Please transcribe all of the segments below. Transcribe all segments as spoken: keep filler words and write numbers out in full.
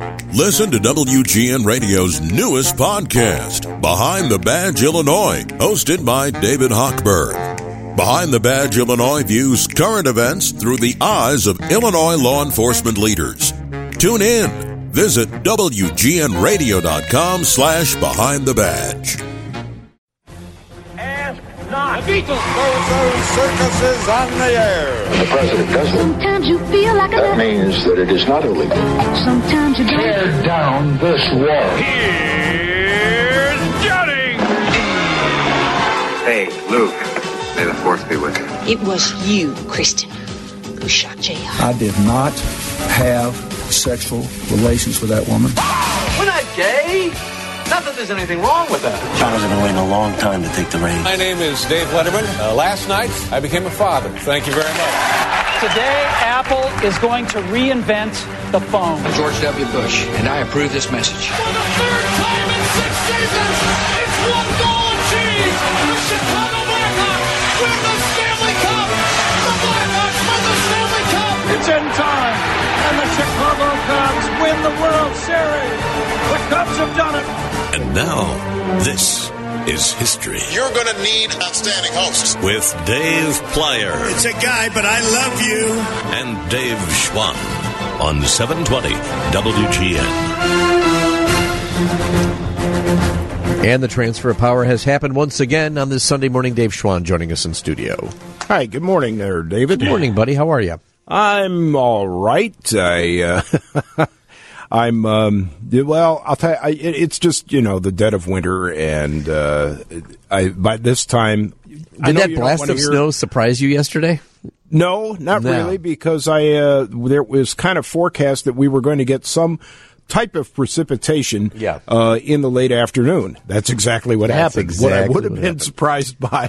Listen to W G N Radio's newest podcast, Behind the Badge Illinois, hosted by David Hochberg. Behind the Badge Illinois views current events through the eyes of Illinois law enforcement leaders. Tune in. Visit W G N radio dot com slash behind the badge. Ask not. The Beatles. Those circuses on the air. The president does it. Sometimes you feel like a... That means that it is not illegal. Sometimes you don't. Tear down this wall. Here's Johnny. Hey, Luke. May the fourth be with you. It was you, Kristen, who shot J R. I did not have sexual relations with that woman. We're not gay. Not that there's anything wrong with that. Charles has been waiting a long time to take the reins. My name is Dave Letterman. Uh, last night, I became a father. Thank you very much. Today, Apple is going to reinvent the phone. I'm George W. Bush, and I approve this message. For the third time in six seasons, it's one goal achieved. The Chicago Blackhawks win the Stanley Cup. The Blackhawks win the Stanley Cup. It's in time, and the Chicago Cubs win the World Series. The Cubs have done it. And now, this is history. You're going to need outstanding hosts. With Dave Plyer. It's a guy, but I love you. And Dave Schwann on seven twenty W G N. And the transfer of power has happened once again on this Sunday morning. Dave Schwann joining us in studio. Hi, good morning there, David. Good morning, buddy. How are you? I'm all right. I... Uh, I'm, um, well, I'll tell you, I, it, it's just, you know, the dead of winter, and uh, I by this time... Did I know that blast of hear, snow surprise you yesterday? No, not no. really, because I uh, there was kind of forecast that we were going to get some type of precipitation yeah. uh, in the late afternoon. That's exactly what that's happened. Exactly what I would have been happened. surprised by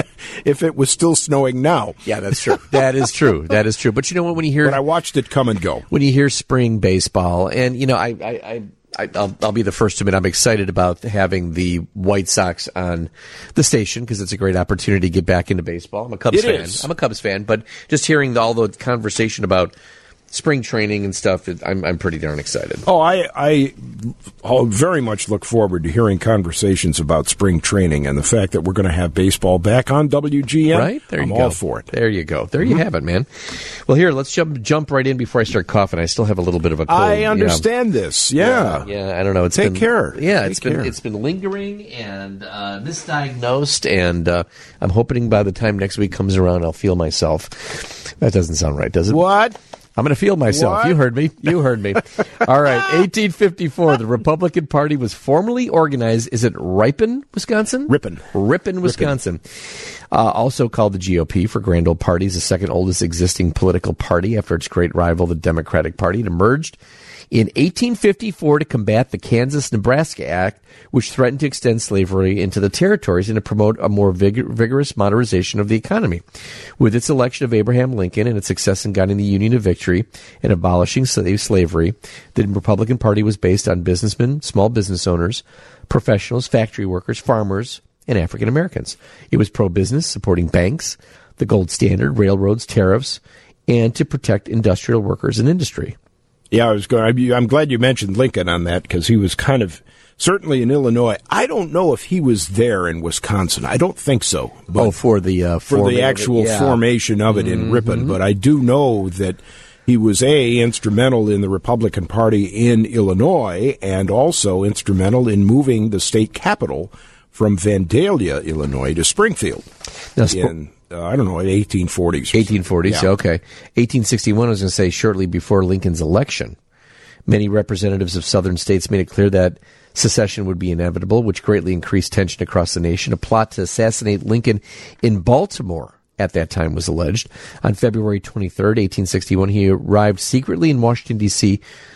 if it was still snowing now. Yeah, that's true. That is true. That is true. But you know what? When you hear, but I watched it come and go. When you hear spring baseball, and you know, I, I, I, I I'll, I'll be the first to admit I'm excited about having the White Sox on the station because it's a great opportunity to get back into baseball. I'm a Cubs it fan. Is. I'm a Cubs fan, but just hearing the, all the conversation about spring training and stuff, I'm I'm pretty darn excited. Oh, I I I'll very much look forward to hearing conversations about spring training and the fact that we're going to have baseball back on W G N. Right there, you I'm go. all for it. There you go. There you have it, man. Well, here, let's jump jump right in before I start coughing. I still have a little bit of a cold. I understand you know. this. Yeah. yeah, yeah. I don't know. It's take been, care. Yeah, take it's care. been it's been lingering and uh, misdiagnosed, and uh, I'm hoping by the time next week comes around, I'll feel myself. That doesn't sound right, does it? What? I'm going to feel myself. What? You heard me. You heard me. All right. eighteen fifty-four, the Republican Party was formally organized. Is it Ripon, Wisconsin? Ripon. Ripon, Wisconsin. Uh, also called the G O P for Grand Old Party, is the second oldest existing political party after its great rival, the Democratic Party. It emerged in eighteen fifty-four to combat the Kansas-Nebraska Act, which threatened to extend slavery into the territories and to promote a more vigor- vigorous modernization of the economy. With its election of Abraham Lincoln and its success in guiding the Union to victory and abolishing slave slavery, the Republican Party was based on businessmen, small business owners, professionals, factory workers, farmers, and African Americans. It was pro-business, supporting banks, the gold standard, railroads, tariffs, and to protect industrial workers and industry. Yeah, I was going. I'm glad you mentioned Lincoln on that because he was kind of certainly in Illinois. I don't know if he was there in Wisconsin. I don't think so. But oh, for the uh, for the actual yeah. formation of it mm-hmm. in Ripon. But I do know that he was a instrumental in the Republican Party in Illinois and also instrumental in moving the state capital from Vandalia, Illinois, to Springfield. Now, sp- in, Uh, I don't know, in eighteen forties. eighteen forties, yeah. Okay. eighteen sixty-one, I was going to say, shortly before Lincoln's election. Many representatives of southern states made it clear that secession would be inevitable, which greatly increased tension across the nation. A plot to assassinate Lincoln in Baltimore at that time was alleged. On February twenty-third, eighteen sixty-one, he arrived secretly in Washington, D C,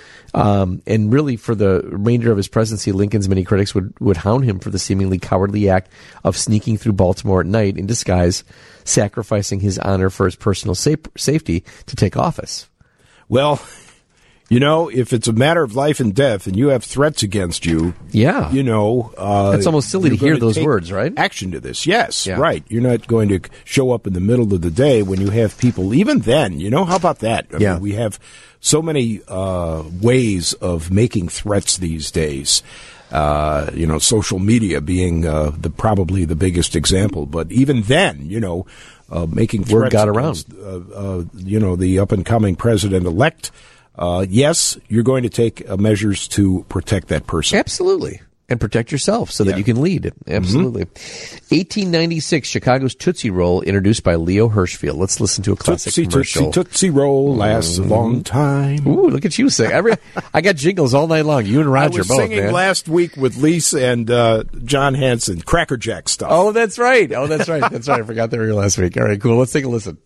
Um, and really, for the remainder of his presidency, Lincoln's many critics would, would hound him for the seemingly cowardly act of sneaking through Baltimore at night in disguise, sacrificing his honor for his personal sa- safety to take office. Well, You know, if it's a matter of life and death and you have threats against you, yeah, you know... Uh, it's almost silly to hear those words, right? Action to this, yes, yeah. right. You're not going to show up in the middle of the day when you have people, even then, you know, how about that? I yeah. mean, we have so many uh, ways of making threats these days. Uh, you know, social media being uh, the probably the biggest example. But even then, you know, uh, making threats word got against, around. Uh, uh, you know, the up-and-coming president-elect, uh, yes, you're going to take uh, measures to protect that person. Absolutely. And protect yourself so yeah. that you can lead. Absolutely. Mm-hmm. eighteen ninety-six, Chicago's Tootsie Roll, introduced by Leo Hirschfield. Let's listen to a classic Tootsie, commercial. Tootsie, Tootsie Roll lasts mm-hmm. a long time. Ooh, look at you sing. I, re- I got jingles all night long. You and Roger I was both, singing man. last week with Lisa and uh, John Hanson, Cracker Jack stuff. Oh, that's right. Oh, that's right. That's right. I forgot they were here last week. All right, cool. Let's take a listen.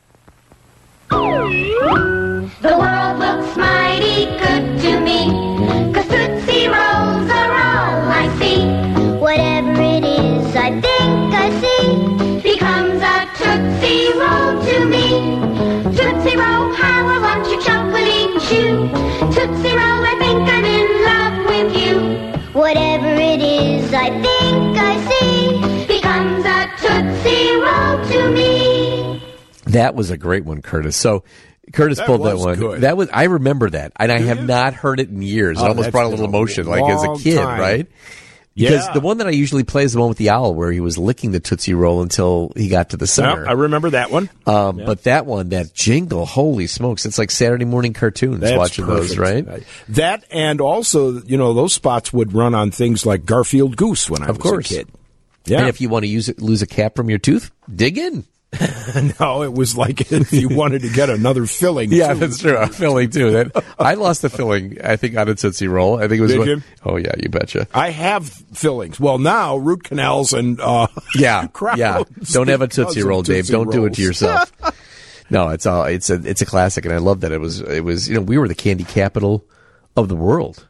The world looks mighty good to me, 'cause Tootsie Rolls are all I see. Whatever it is I think I see becomes a Tootsie Roll to me. Tootsie Roll, how I want your chocolate chew. Tootsie Roll, I think I'm in love with you. Whatever it is I think I see becomes a Tootsie Roll to me. That was a great one, Curtis. So Curtis that pulled that was one. Good. That was I remember that, and I Do have you? not heard it in years. Oh, it almost brought a little emotion, like as a kid, time. right? Because yeah. the one that I usually play is the one with the owl, where he was licking the Tootsie Roll until he got to the center. Yeah, I remember that one. Um, yeah. But that one, that jingle, holy smokes! It's like Saturday morning cartoons. That's watching perfect. those, right? That and also, you know, those spots would run on things like Garfield Goose when I of was course. a kid. Yeah. And if you want to use it, lose a cap from your tooth, dig in. No, it was like if you wanted to get another filling. Yeah, too. that's true. A filling too. That I lost the filling. I think on a Tootsie Roll. I think it was. Did what, you? Oh yeah, you betcha. I have fillings. Well, now root canals and uh, yeah, crowns yeah. Don't have a Tootsie Roll, Dave. Tootsie Don't do it Rolls. to yourself. No, it's all. It's a. It's a classic, and I love that it was. It was. You know, we were the candy capital of the world.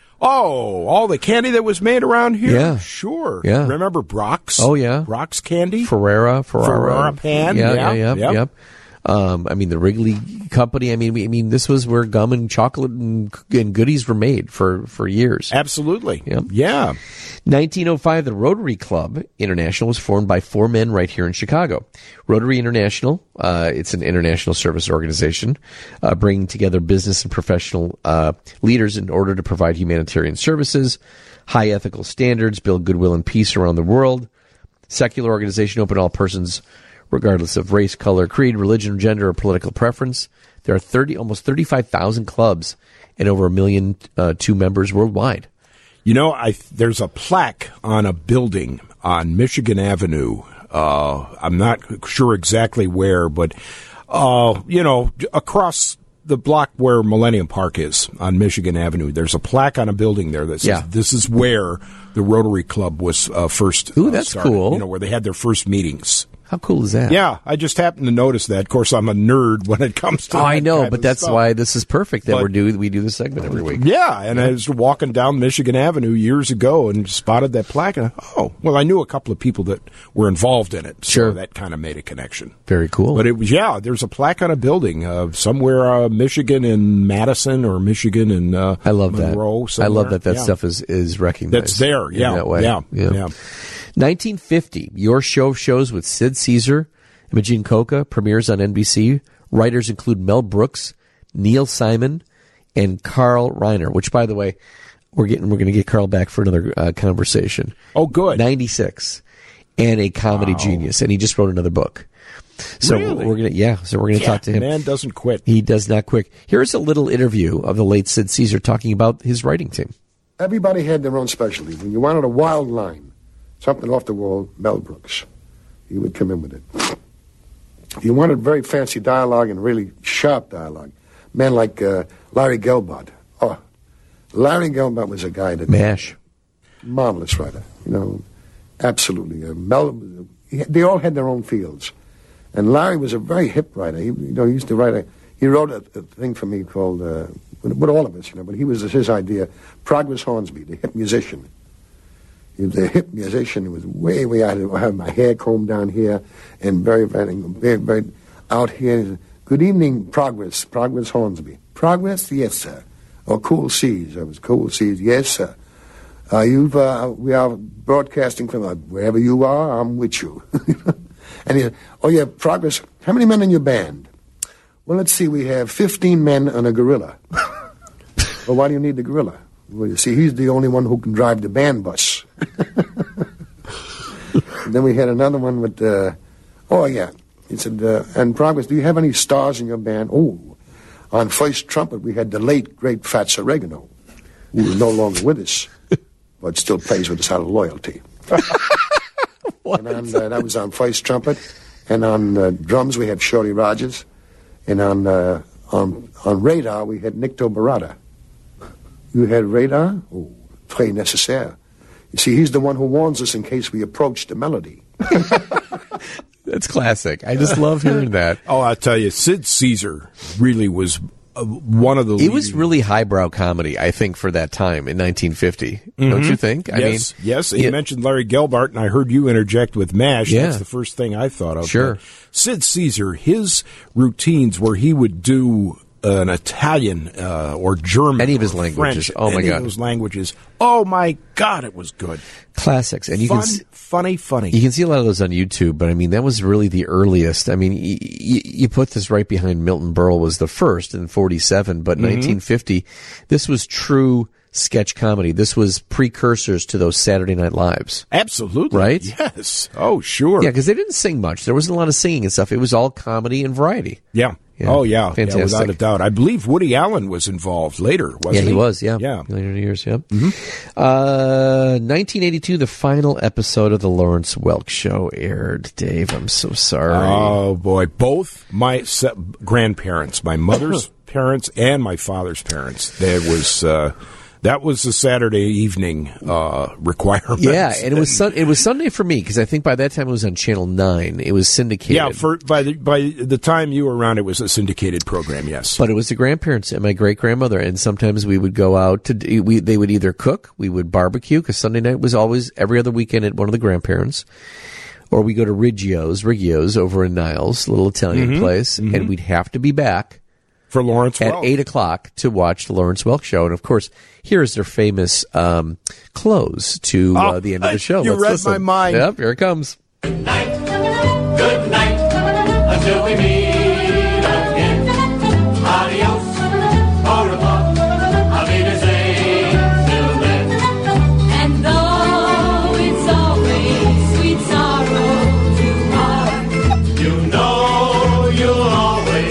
Oh, all the candy that was made around here? Yeah. Sure. Yeah. Remember Brock's? Oh, yeah. Brock's candy? Ferrera. Ferrara. Ferrara pan. Yeah, yeah, yeah, yeah. yep. Yep. Um, I mean, the Wrigley Company. I mean, we, I mean, this was where gum and chocolate and, and goodies were made for, for years. Absolutely. Yep. Yeah. nineteen oh five, the Rotary Club International was formed by four men right here in Chicago. Rotary International, uh, it's an international service organization, uh, bringing together business and professional uh, leaders in order to provide humanitarian services, high ethical standards, build goodwill and peace around the world. Secular organization open to all persons, regardless of race, color, creed, religion, gender, or political preference. There are thirty, almost thirty-five thousand clubs and over a million uh, two members worldwide. You know, I there's a plaque on a building on Michigan Avenue. Uh, I'm not sure exactly where, but, uh, you know, across the block where Millennium Park is on Michigan Avenue, there's a plaque on a building there that says, yeah. this is where the Rotary Club was uh, first Ooh, uh, that's started, cool. You know, where they had their first meetings. How cool is that? Yeah, I just happened to notice that. Of course, I'm a nerd when it comes to Oh, that I know, kind but of that's stuff. why this is perfect that But- we're do we do this segment every week. Yeah, and I was walking down Michigan Avenue years ago and spotted that plaque, and I, oh, well, I knew a couple of people that were involved in it, so Sure. that kind of made a connection. Very cool. But it was, yeah, there's a plaque on a building uh, somewhere, uh, Michigan in Madison or Michigan in uh, I love Monroe. that. I love that that Yeah. stuff is, is recognized. That's there, in yeah, that way. yeah, yeah. nineteen fifty, Your Show of Shows with Sid Caesar, Imogene Coca premieres on N B C. Writers include Mel Brooks, Neil Simon, and Carl Reiner. Which, by the way, we're getting we're going to get Carl back for another uh, conversation. Oh, good. ninety-six, and a comedy Wow. genius, and he just wrote another book. So Really? we're gonna yeah. So we're gonna Yeah, talk to him. man doesn't quit. He does not quit. Here's a little interview of the late Sid Caesar talking about his writing team. Everybody had their own specialty. When you wanted a wild line, something off the wall, Mel Brooks, he would come in with it. You wanted very fancy dialogue and really sharp dialogue. Men like uh, Larry Gelbart. Oh, Larry Gelbart was a guy that... MASH. Marvelous writer, you know, absolutely. Uh, Mel, he, they all had their own fields. And Larry was a very hip writer. He, you know, he used to write a... He wrote a, a thing for me called... Uh, with, with all of us, you know, but he was his idea. Progress Hornsby, the hip musician. He was a hip musician. He was way, way out. I had my hair combed down here and very, very, very, very out here. Good evening, Progress. Progress Hornsby. Progress? Yes, sir. Or Cool Seas. It was Cool Seas. Yes, sir. Uh, you've, uh, we are broadcasting from uh, wherever you are, I'm with you. And he said, oh, yeah, Progress, how many men in your band? Well, let's see, we have fifteen men and a gorilla. Well, why do you need the gorilla? Well, you see, he's the only one who can drive the band bus. Then we had another one with, uh, oh, yeah. He said, uh, and Progress, do you have any stars in your band? Oh, on first trumpet, we had the late, great Fats Oregano, who is no longer with us, but still plays with us out of loyalty. And on, uh, that was on first trumpet. And on uh, drums, we had Shorty Rogers. And on, uh, on, on radar, we had Nicto Barada. You had radar? Oh, très nécessaire. You see, he's the one who warns us in case we approach the melody. That's classic. I just love hearing that. Oh, I'll tell you, Sid Caesar really was uh, one of the It leading... was really highbrow comedy, I think, for that time in nineteen fifty. Mm-hmm. Don't you think? I yes, mean, yes. Yeah. You mentioned Larry Gelbart, and I heard you interject with MASH. Yeah. That's the first thing I thought of. Sure. But Sid Caesar, his routines where he would do an Italian uh, or German, any of his or languages. French, Oh my any God, of those languages. Oh my God, it was good. Classics, and you Fun, can see, funny, funny. You can see a lot of those on YouTube, but I mean that was really the earliest. I mean, y- y- you put this right behind Milton Berle was the first in forty-seven, but Mm-hmm. nineteen fifty, this was true sketch comedy. This was precursors to those Saturday Night Lives. Absolutely, right? Yes. Oh, sure. Yeah, because they didn't sing much. There wasn't a lot of singing and stuff. It was all comedy and variety. Yeah. Yeah. Oh, yeah. Fantastic. Yeah, without a doubt. I believe Woody Allen was involved later, wasn't yeah, he? he was, yeah. Yeah. Later years, yeah. Mm-hmm. Uh, nineteen eighty-two, the final episode of The Lawrence Welk Show aired. Dave, I'm so sorry. Oh, boy. Both my se- grandparents, my mother's parents and my father's parents, there was... Uh, That was the Saturday evening uh, requirement. Yeah, and it was sun- it was Sunday for me because I think by that time it was on Channel nine. It was syndicated. Yeah, for by the by the time you were around, it was a syndicated program. Yes, but it was the grandparents and my great grandmother, and sometimes we would go out to do, we they would either cook, we would barbecue because Sunday night was always every other weekend at one of the grandparents, or we go to Riggio's Riggio's over in Niles, a little Italian Mm-hmm, place, mm-hmm. and we'd have to be back. For Lawrence at Welk. eight o'clock to watch the Lawrence Welk Show, and of course, here is their famous um, close to uh, oh, the end of the show. You Let's read listen. my mind. Yep, here it comes. Good night, good night, until we meet again. Adios, au revoir, auf Wiedersehen, till then. And though it's always sweet sorrow to part, you know you'll always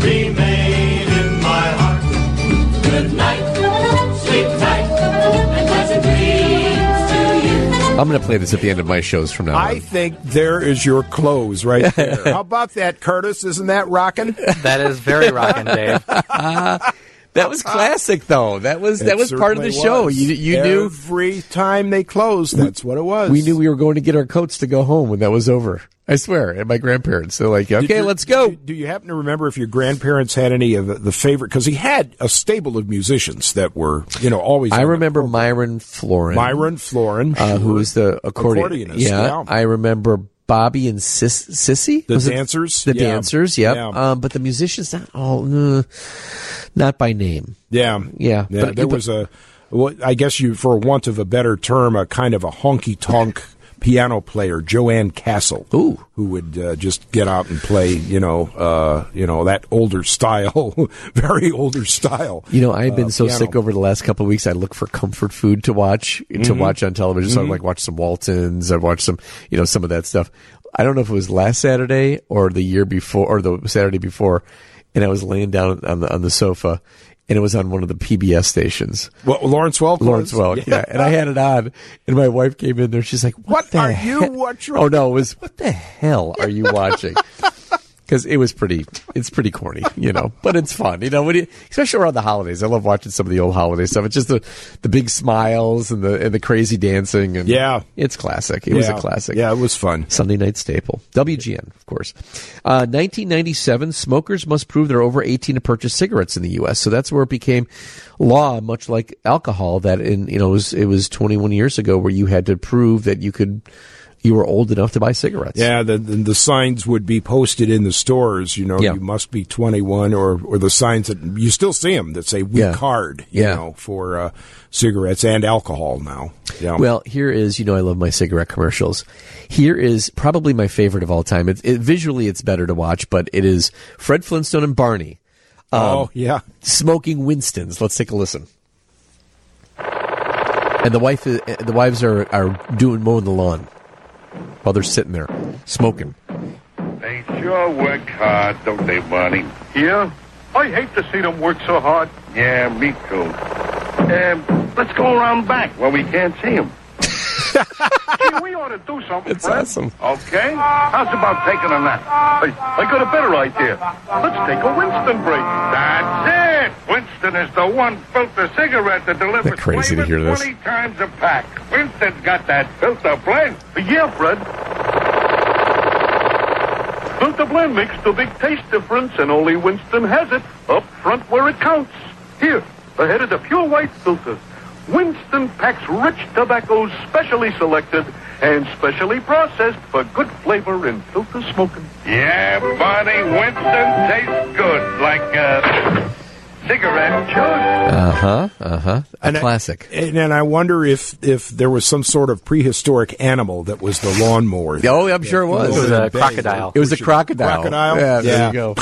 remain in my heart. Good night, sleep tight, and pleasant dreams to you. I'm going to play this at the end of my shows from now on. I think there is your close right there. How about that, Curtis? Isn't that rocking? That is very rocking, Dave. That was classic, though. That was that It was part of the show. was. You you knew every time they closed. That's what it was. we knew we were going to get our coats to go home when that was over. I swear. And my grandparents, they're like, "Okay, you, let's go." Do, do you happen to remember if your grandparents had any of the favorite? Because he had a stable of musicians that were, you know, always. I remember Myron Florin. Myron Florin, uh, sure. who was the accordion. accordionist. Yeah, yeah. I remember Bobby and Sis- Sissy. The Was it- dancers? The Yeah. dancers. Yep. Yeah. Um, but the musicians, not all, uh, not by name. Yeah, Yeah. yeah. But- there but- was a, well, I guess you, for want of a better term, a kind of a honky tonk piano player, Joanne Castle, Ooh. who would uh, just get out and play, you know, uh, you know that older style, very older style. You know, I've been uh, so piano. sick over the last couple of weeks. I look for comfort food to watch to Mhm. watch on television. So Mhm. I'd like watch some Waltons. I'd watch some, you know, some of that stuff. I don't know if it was last Saturday or the year before or the Saturday before, and I was laying down on the on the sofa, and it was on one of the P B S stations. What, Lawrence Welk? Lawrence was? Welk, yeah. And I had it on, and my wife came in there. She's like, "What, What the are he-" you watching? Oh no, it was what the hell are you watching? Because it was pretty, it's pretty corny, you know, but it's fun, you know. When you, especially around the holidays, I love watching some of the old holiday stuff. It's just the the big smiles and the and the crazy dancing, and Yeah. it's classic. It was a Yeah. classic. Yeah, it was fun. Sunday night staple. W G N, of course. Uh, nineteen ninety-seven, smokers must prove they're over eighteen to purchase cigarettes in the U S. So that's where it became law, much like alcohol, that in, you know, it was, it was twenty-one years ago where you had to prove that you could, you were old enough to buy cigarettes. Yeah, the, the the signs would be posted in the stores. You know, Yeah. you must be twenty-one, or or the signs that you still see them that say "we Yeah. card." You Yeah. know, for uh, cigarettes and alcohol now. Yeah. Well, here is, you know, I love my cigarette commercials. Here is probably my favorite of all time. It, it, visually, it's better to watch, but it is Fred Flintstone and Barney. Um, oh yeah, smoking Winstons. Let's take a listen. And the wife, is, the wives are are doing mowing the lawn while they're sitting there smoking. They sure work hard, don't they, Barney? Yeah? I hate to see them work so hard. Yeah, me too. Um, let's go around back where we can't see them. Gee, we ought to do something, It's Fred. awesome. Okay? How's about taking a nap? I, I got a better idea. Let's take a Winston break. That's it! Winston is the one filter cigarette that delivers Isn't that crazy to flavor hear this? twenty times a pack. Winston's got that filter blend. Yeah, Fred. Filter blend makes the big taste difference, and only Winston has it up front where it counts. Here, ahead of the pure white filters. Winston packs rich tobaccos specially selected and specially processed for good flavor in filter smoking. Yeah, Barney, Winston tastes good, like a cigarette should. Uh-huh, uh-huh. A And I- classic. And, and I wonder if, if there was some sort of prehistoric animal that was the lawnmower. Oh, I'm sure it was. It was a crocodile. It was a crocodile. Crocodile? Yeah, there Yeah. you go.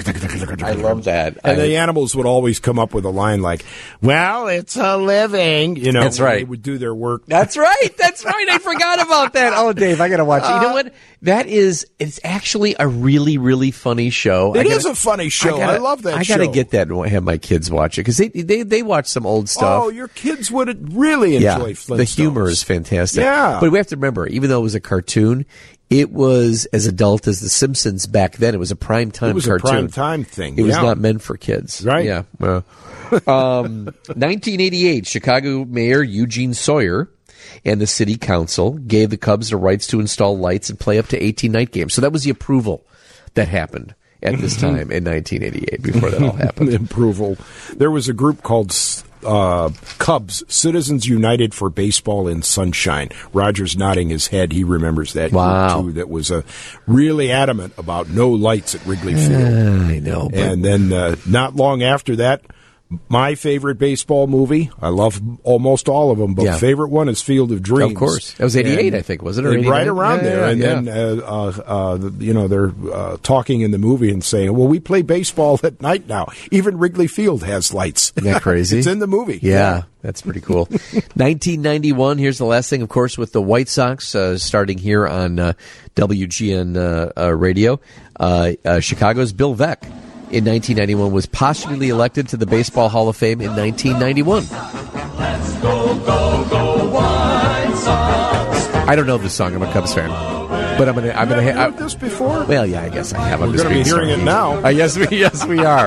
I love that. And I- the animals would always come up with a line like, "Well, it's a living." You know, That's when right. They would do their work. That's right. That's right. I forgot about that. Oh, Dave, I got to watch it. You know what? That is, it's actually a really, really funny show. It I gotta- is a funny show. I, gotta- love that I show. got to get that and have my kids watch it because they, they, they watch some old stuff. Oh, your kids would really enjoy yeah, Flintstones. the humor is fantastic. Yeah. But we have to remember, even though it was a cartoon, it was as adult as The Simpsons back then. It was a prime time It was cartoon. a prime time thing. It was yeah. not meant for kids. Right. Yeah. Well, um, nineteen eighty-eight, Chicago Mayor Eugene Sawyer and the city council gave the Cubs the rights to install lights and play up to eighteen night games. So that was the approval that happened at this time in nineteen eighty-eight before that all happened. Approval. There was a group called uh, Cubs, Citizens United for Baseball in Sunshine. Roger's nodding his head. He remembers that Wow. group, too, that was uh, really adamant about no lights at Wrigley Field. Uh, I know. But And then uh, not long after that, my favorite baseball movie, I love almost all of them, but Yeah. favorite one is Field of Dreams. Of course. That was eighty-eight, And- I think, was it? Or and right eighty-nine? around Yeah, there. yeah, and yeah. then, uh, uh, uh, the- you know, they're uh, talking in the movie and saying, well, we play baseball at night now. Even Wrigley Field has lights. Isn't that crazy? It's in the movie. Yeah, that's pretty cool. nineteen ninety-one, here's the last thing, of course, with the White Sox uh, starting here on uh, W G N uh, uh, radio. Uh, uh, Chicago's Bill Veeck in nineteen ninety-one was posthumously elected to the Baseball Hall of Fame in nineteen ninety-one. Let's go, go, go, White Sox. I don't know this song. I'm a Cubs fan. But I'm gonna, I'm gonna. Have you Ha- heard this before? well, yeah, I guess I have. I'm We're just going to be being hearing it sorry. now. Uh, yes, we, yes, we are.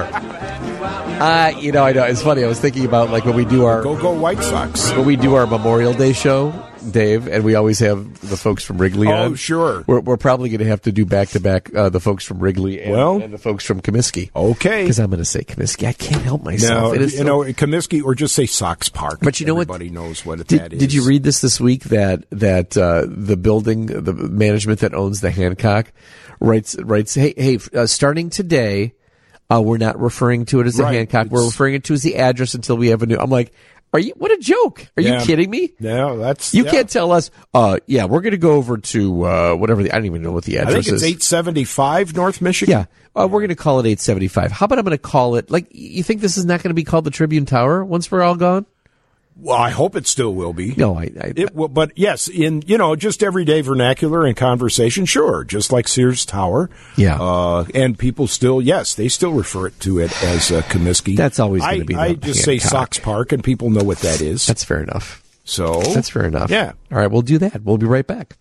Uh, you know, I know. It's funny. I was thinking about like when we do our Go, go, White Sox. when we do our Memorial Day show, Dave, and we always have the folks from Wrigley on. Oh, sure. We're, we're probably going to have to do back to back the folks from Wrigley and, Well, and the folks from Comiskey. Okay. Because I'm going to say Comiskey. I can't help myself. No, It is you so- know, Comiskey, or just say Sox Park. But you know what? Everybody knows what Did, that is. did you read this this week that that uh, the building, the management that owns the Hancock, writes writes, hey, hey, uh, starting today, uh, we're not referring to it as the Right. Hancock. We're It's- referring it to as the address until we have a new. I'm like, are you? What a joke! Are Yeah. you kidding me? No, that's You yeah. can't tell us. Uh, yeah, we're going to go over to uh, whatever. The, I don't even know what the I address think it's is. eight seventy-five North Michigan. Yeah, uh, we're going to call it eight seventy-five. How about I'm going to call it like? You think this is not going to be called the Tribune Tower once we're all gone? Well, I hope it still will be. No, I. I It will, but yes, in you know just everyday vernacular and conversation, sure, just like Sears Tower. Yeah. uh, and people still, yes, they still refer it to it as uh, Comiskey. That's always I- gonna be the I just say Hancock. Sox Park, and people know what that is. That's fair enough. So That's fair enough. Yeah. All right, we'll do that. We'll be right back.